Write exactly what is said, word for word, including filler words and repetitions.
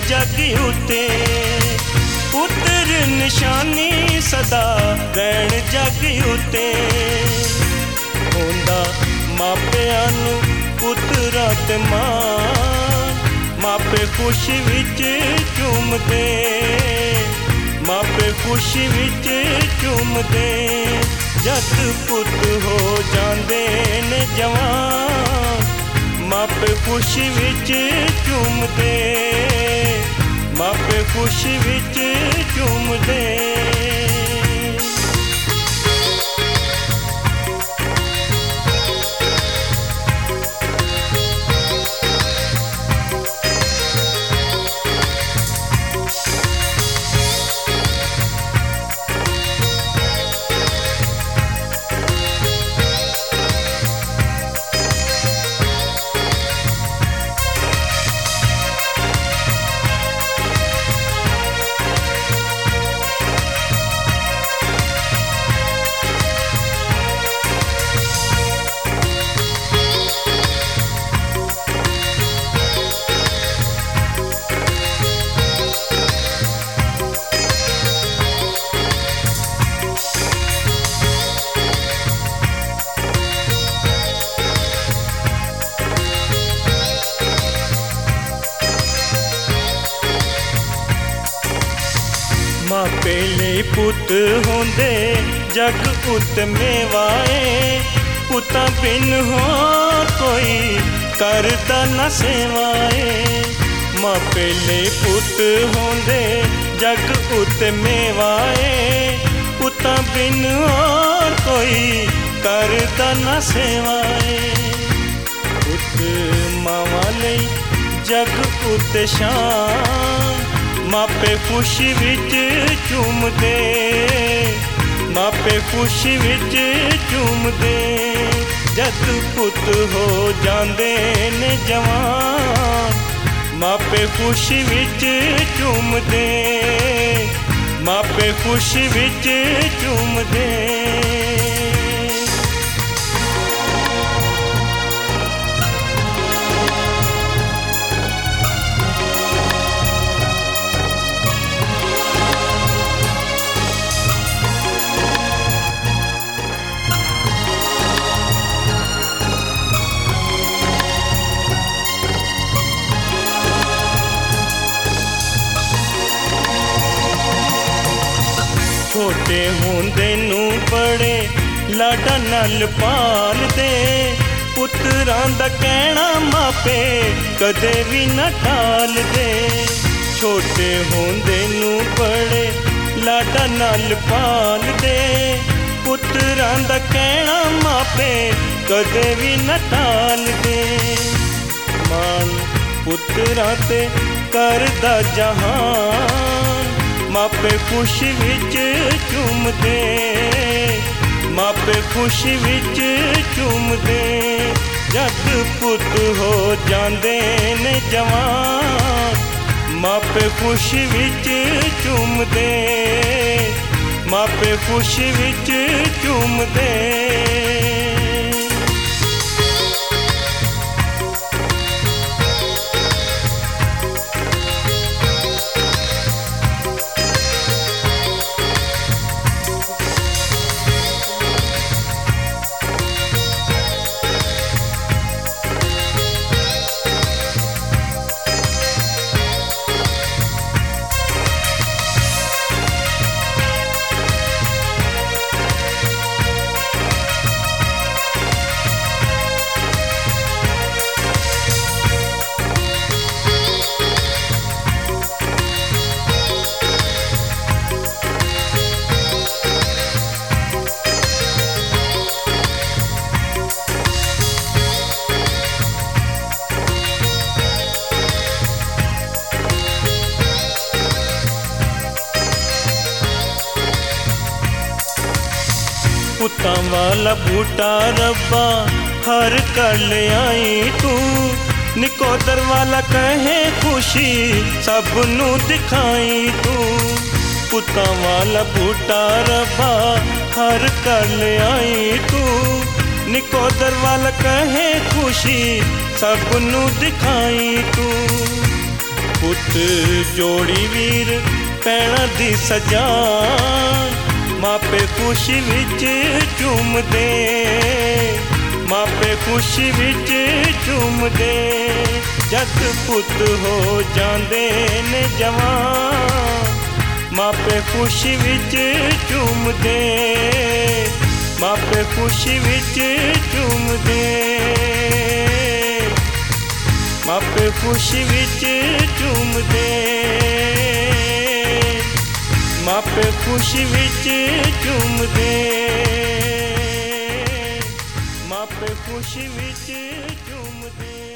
जग उते, पुत्र निशानी सदा रहन जग उते। होंदा मापिਆਂ ਨੂੰ पुत्रा ते मां, मापे खुशी विच झूमदे, मापे खुशी विच झूमदे। जद पुत हो जांदे ने जवान, मापे खुशी विच झूमदे, मापे खुशी विच झूमदे। मापे ले पुत होंदे जग उत मेवाए, पुता बिन हो कोई करदा न सेवाए। मापे ले पुत होंदे जग उत मेवाए, पुता बिन हो कोई करदा न सेवाए। पुत मावा लई जग उत शान, मापे खुशी विच झूमदे, मापे खुशी विच झूमदे। जद पुत हो जांदे ने जवान, मापे खुशी विच झूमदे, मापे खुशी विच झूमदे। छोटे होंदे नू बड़े लाडा नाल पालदे, पुत्रां दा कहना मापे कदे भी न टालदे। छोटे होंदे नू बड़े लाडा नाल पालदे, पुत्रां दा कहना मापे कदे भी न टालदे। मान पुत्रां ते करदा जहान, मापे खुशी विच झूमदे, मापे खुशी विच झूमदे। जद पुत हो जांदे ने जवान, मापे खुशी विच झूमदे, मापे खुशी विच झूमदे। पुत्तां वाला बूटा रब्बा हर कर ले आई तू, निकोदर वाला कहे खुशी सब नू दिखाई तू। पुत्तां वाला बूटा रब्बा हर कर ले आई तू, निकोदर वाला कहे खुशी सब नू दिखाई तू। पुत जोड़ी वीर भैणां दी सजान मापे खुशी विच झूमदे मापे खुशी विच झूमदे जद पुत हो जांदे ने जवान मापे खुशी विच झूमदे मापे खुशी विच झूमदे मापे खुशी विच झूमदे मापे खुशी विच झूमदे मापे खुशी विच झूमदे।